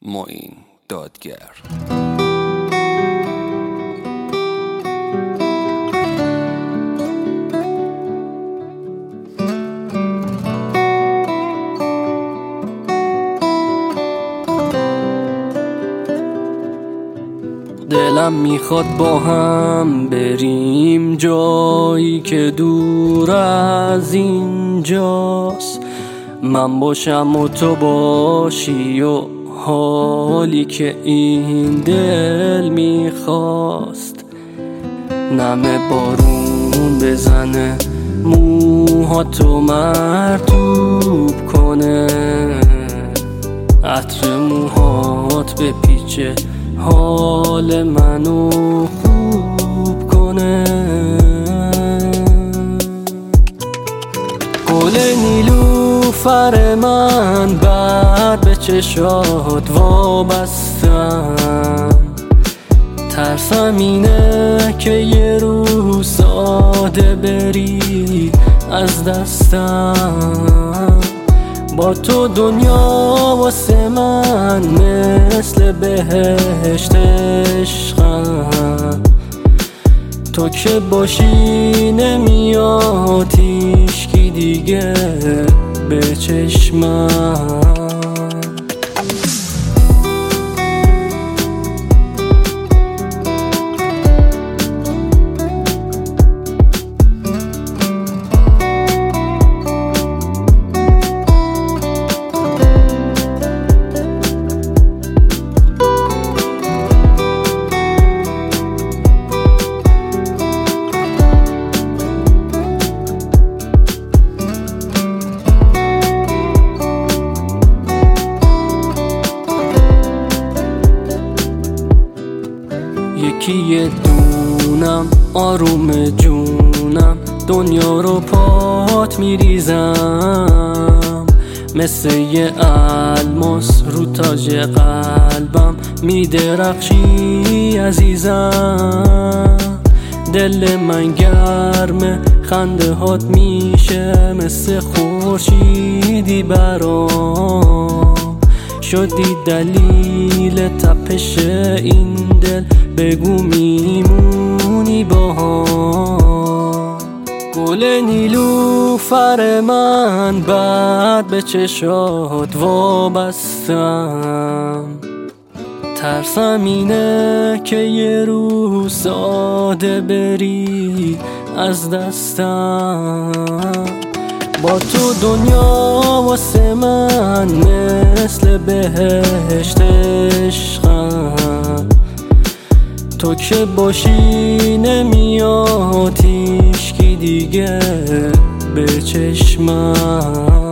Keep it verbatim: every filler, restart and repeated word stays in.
معین دادگر. دلم میخواد با هم بریم جایی که دور از اینجاست، من باشم و تو باشی و حالی که این دل میخواست. نم بارون بزنه موهاتو مرطوب کنه، عطر موهات بپیچه حال منو خوب کنه. گل نیلوفر من بعد به چشات وابستم، ترسم اینه که یه روز ساده بری از دستم. با تو دنیا واسه من مثل بهشت عشقم، تو که باشی نمیاد هیچکی دیگه به چشمم. یکی یه دونم آروم جونم، دنیا رو پات میریزم، مثل یه الماس رو تاج قلبم میدرخشی عزیزم. دل من گرمه خنده هات میشه مثل خورشیدی برام، شدی دلیل تپش این دل، بگو میمونی با هم. گل نیلوفر من بعد به چشات وابستم، ترسم اینه که یه روز ساده بری از دستم. با تو دنیا واسه من مثل بهشت عشقم، تو که باشی نمیاد هیچکی دیگه به چشمم.